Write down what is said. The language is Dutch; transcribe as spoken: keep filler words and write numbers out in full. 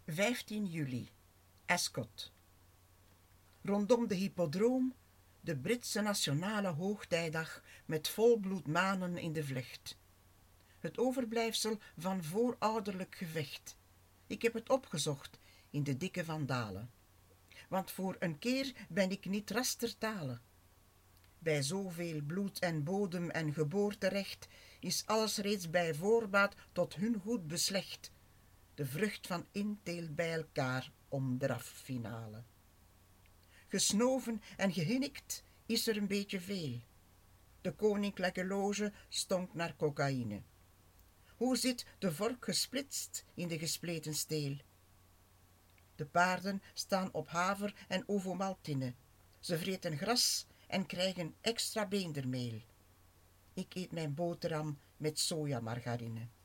vijftien juli, Ascot. Rondom de hippodroom, de Britse nationale hoogtijdag met volbloed manen in de vlecht. Het overblijfsel van voorouderlijk gevecht. Ik heb het opgezocht in de dikke vandalen. Want voor een keer ben ik niet rastertalen. Bij zoveel bloed en bodem en geboorterecht is alles reeds bij voorbaat tot hun goed beslecht. De vrucht van inteelt bij elkaar om draffinale. Gesnoven en gehinnikt is er een beetje veel. De koninklijke loge stonk naar cocaïne. Hoe zit de vork gesplitst in de gespleten steel? De paarden staan op haver en ovomaltine. Ze vreten gras en krijgen extra beendermeel. Ik eet mijn boterham met sojamargarine.